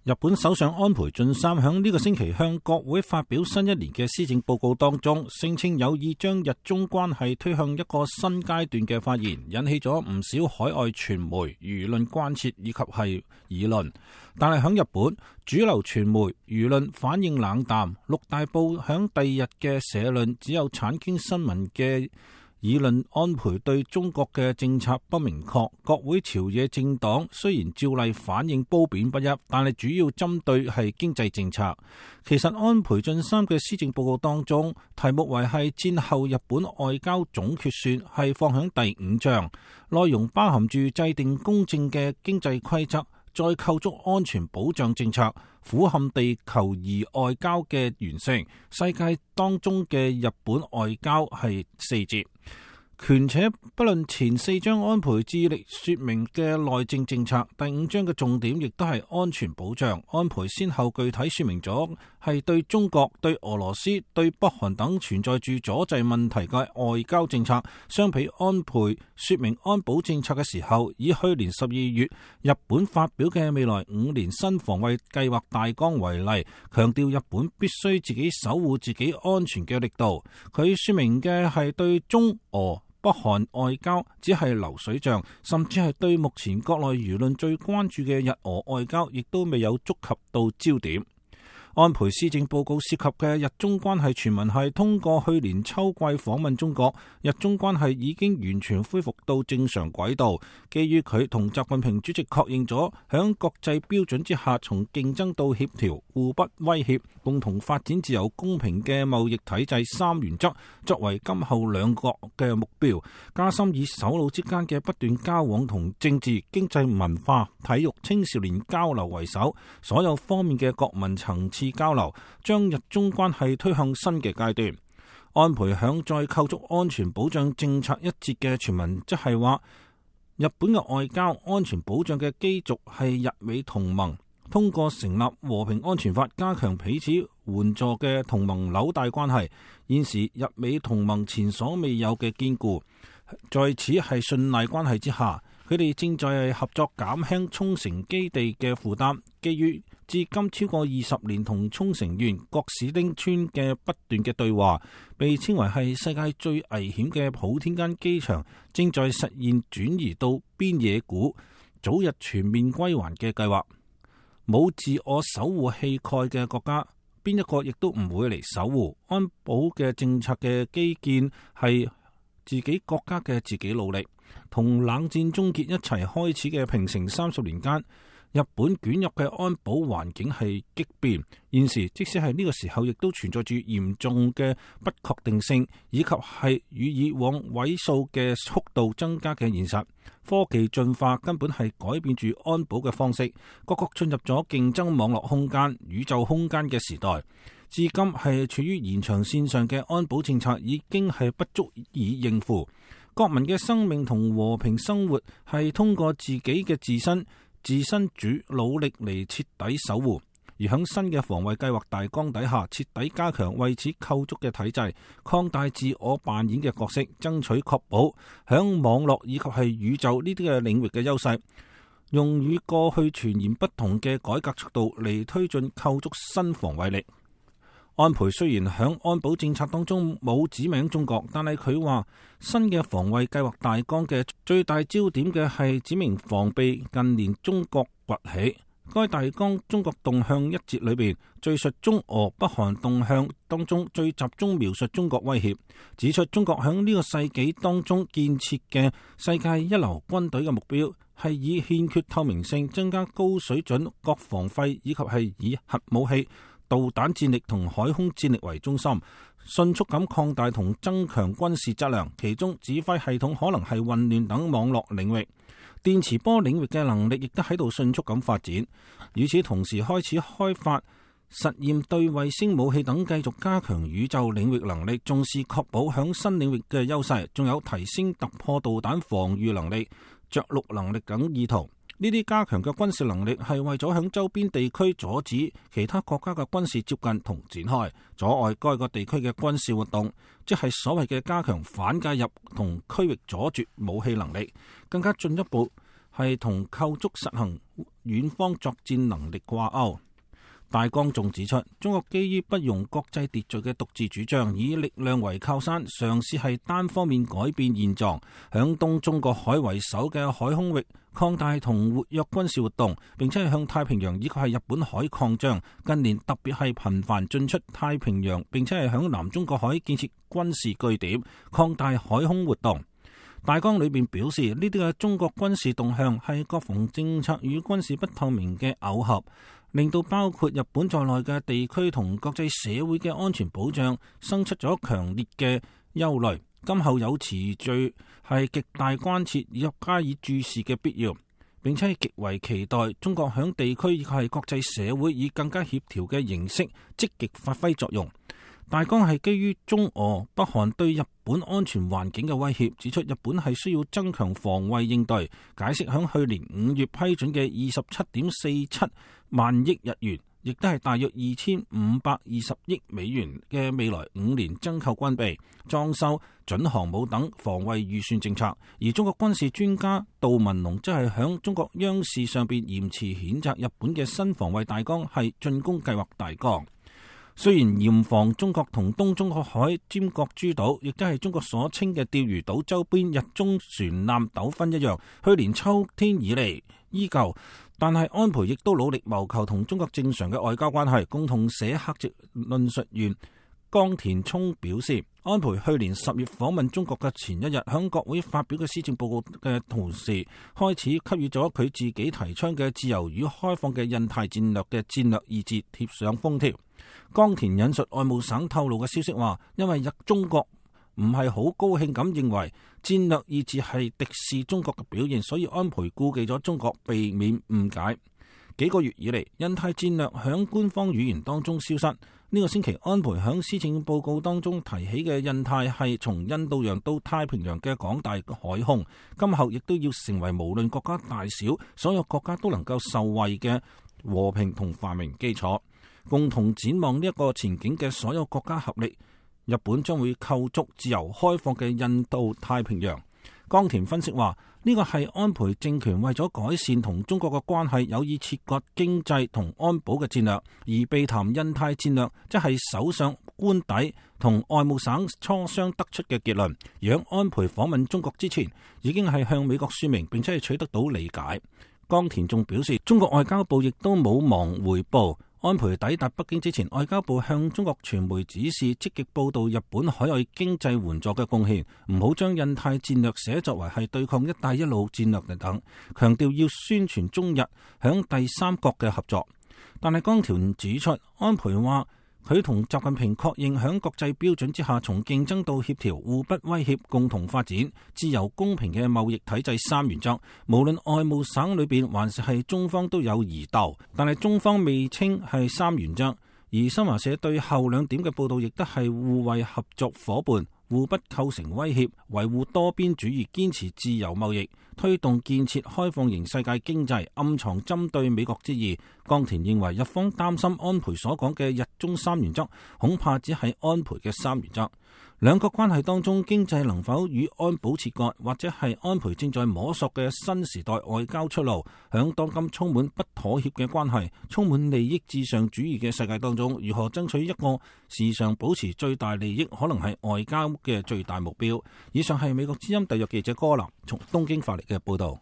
日本首相安倍晉三響呢個星期向國會發表新一年嘅施政報告當中，聲稱有意將日中關係推向一個新階段嘅發言，引起咗唔少海外傳媒輿論關切以及係議論。但係響日本，主流傳媒輿論反應冷淡，六大報響第二日嘅社論只有產經新聞嘅議論安倍對中國嘅政策不明確。國會朝野政黨雖然照例反應褒貶不一，但係主要針對係經濟政策。其實安倍晉三嘅施政報告當中，題目為係戰後日本外交總決算，係放響第5章，內容包含住制定公正嘅經濟規則，再構築安全保障政策，俯瞰地球儀外交嘅完成。世界當中嘅日本外交係4節。權且不論前4章安倍致力說明嘅內政政策，第5章嘅重點亦都係安全保障。安倍先後具體說明咗係對中國、對俄羅斯、對北韓等存在住阻滯問題嘅外交政策。相比安倍說明安保政策嘅時候，以去年12月日本發表嘅未來5年新防衛計劃大綱為例，強調日本必須自己守護自己安全嘅力度。佢說明嘅係對中俄北韓外交只係流水賬，甚至係對目前國內輿論最關注嘅日俄外交，亦都未有觸及到焦點。安倍施政報告涉及嘅日中關係傳聞係通過去年秋季訪問中國，日中關係已經完全恢復到正常軌道。基於佢同習近平主席確認咗響國際標準之下，從競爭到協調、互不威脅、共同發展自由公平嘅貿易體制3原則作為今後兩國嘅目標，加深以首腦之間嘅不斷交往同政治、經濟、文化、體育、青少年交流為首，所有方面嘅國民層次交流，將日中關係推向新嘅階段。安倍響再構築安全保障政策一節嘅傳聞，即係話日本嘅外交安全保障嘅基軸係日美同盟，通過成立和平安全法，加強彼此援助嘅同盟紐帶關係。現時日美同盟前所未有嘅堅固，在此係信賴關係之下，佢哋正在合作減輕沖繩基地嘅負擔。基於至今超過20年同沖繩縣各市町村嘅不斷嘅對話，被稱為係世界最危險嘅普天間機場，正在實現轉移到邊野古，早日全面歸還嘅計劃。冇自我守護氣概嘅國家，邊一個亦都唔會嚟守護安保嘅政策嘅基建，係自己國家嘅自己努力。同冷戰終結一齊開始嘅平成30年間，日本捲入嘅安保環境係激變。現時即使係呢個時候，亦都存在住嚴重嘅不確定性，以及係與以往位數嘅速度增加嘅現實。科技進化根本係改變住安保嘅方式，各國進入咗競爭網絡空間、宇宙空間嘅時代。至今係處於延長線上嘅安保政策已經係不足以應付國民嘅生命同和平生活，係通過自己嘅自身主努力嚟徹底守護。而喺新嘅防衛計劃大綱底下，徹底加強為此構築嘅體制，擴大自我扮演嘅角色，爭取確保喺網絡以及係宇宙呢啲嘅領域嘅優勢，用與過去全然不同嘅改革速度嚟推進構築新防衛力。安倍雖然喺安保政策當中冇指名中國，但係佢話新嘅防衛計劃大綱嘅最大焦點嘅係指明防備近年中國崛起。該大綱中國動向一節裏邊敘述中俄北韓動向當中，最集中描述中國威脅，指出中國喺呢個世紀當中建設嘅世界一流軍隊嘅目標係以欠缺透明性、增加高水準國防費以及係以核武器、導彈戰力同海空戰力為中心，迅速咁擴大同增強軍事質量，其中指揮系統可能係混亂等網絡領域。電磁波領域嘅能力亦都喺度迅速咁發展，與此同時開始開發實驗對衛星武器等，繼續加強宇宙領域能力，重視確保響新領域嘅優勢，仲有提升突破導彈防禦能力、着陸能力等意圖。呢啲加強嘅軍事能力係為咗響周邊地區阻止其他國家嘅軍事接近同展開，阻礙該個地區嘅軍事活動，即係所謂嘅加強反介入同區域阻絕武器能力。更加進一步係同構築實行遠方作戰能力掛鈎。大綱仲指出，中國基於不容國際秩序嘅獨自主張，以力量為靠山，嘗試係單方面改變現狀，響東中國海為首嘅海空域擴大同活躍軍事活動，並且係向太平洋以及係日本海擴張。近年特別係頻繁進出太平洋，並且係響南中國海建設軍事據點，擴大海空活動。大綱裏邊表示，呢啲嘅中國軍事動向係國防政策與軍事不透明嘅耦合，令到包括日本在內嘅地區同國際社會嘅安全保障生出咗強烈嘅憂慮。今後有持續係極大關切以及加以注視嘅必要，並且係極為期待中國響地區以及係國際社會以更加協調嘅形式積極發揮作用。大綱係基於中俄、北韓對日本安全環境嘅威脅，指出日本係需要增強防衛應對，解釋響去年5月批准嘅27.47萬億日元，亦都係大約2520億美元嘅未來5年增購軍備、裝修、準航母等防衛預算政策。而中國軍事專家杜文龍則係響中國央視上邊嚴詞譴責日本嘅新防衛大綱係進攻計劃大綱。雖然嚴防中國同東中國海尖閣諸島，亦都係中國所稱嘅釣魚島周邊日中船艦糾紛一樣，去年秋天以嚟依舊，但係安倍亦都努力謀求同中國正常嘅外交關係。共同社客席論述員江田聰表示，安倍去年10月訪問中國嘅前一日，響國會發表嘅施政報告嘅同時，開始給予咗佢自己提倡嘅自由與開放嘅印太戰略嘅戰略意志貼上封條。江田引述外務省透露嘅消息話，因為中國唔係好高興咁認為戰略意志係敵視中國嘅表現，所以安倍顧忌咗中國，避免誤解。幾個月以嚟，印太戰略響官方語言當中消失。呢個星期，安倍響施政報告當中提起嘅印太係從印度洋到太平洋嘅廣大海空，今後亦都要成為無論國家大小，所有國家都能夠受惠嘅和平同繁榮基礎。共同展望呢一個前景嘅所有國家合力，日本將會構築自由開放嘅印度太平洋。江田分析話，呢個係安倍政權為咗改善同中國嘅關係，有意切割經濟同安保嘅戰略，而避談印太戰略，即係首相官邸同外務省磋商得出嘅結論。而喺安倍訪問中國之前，已經係向美國說明，並且係取得到理解。江田仲表示，中國外交部亦都冇忙回報。安倍抵達北京之前，外交部向中國傳媒指示積極報道日本海外經濟援助嘅貢獻，唔好將印太戰略寫作為係對抗一帶一路戰略等，強調要宣傳中日響第三國嘅合作。但係江田指出，安倍話佢同習近平確認響國際標準之下，從競爭到協調、互不威脅、共同發展、自由公平嘅貿易體制3原則，無論外務省裏邊還是係中方都有疑竇，但係中方未稱係3原則。而新華社對後2點嘅報道亦都係互為合作夥伴，互不構成威脅，維護多邊主義，堅持自由貿易，推動建設開放型世界經濟，暗藏針對美國之意。江田認為日方擔心安倍所講嘅日中3原則，恐怕只係安倍嘅3原則。兩國關係當中，經濟能否與安保切割，或者係安倍正在摸索嘅新時代外交出路，響當今充滿不妥協嘅關係、充滿利益至上主義嘅世界當中，如何爭取一個時常保持最大利益，可能係外交嘅最大目標。以上係美國之音特約記者柯林從東京發嚟嘅報道。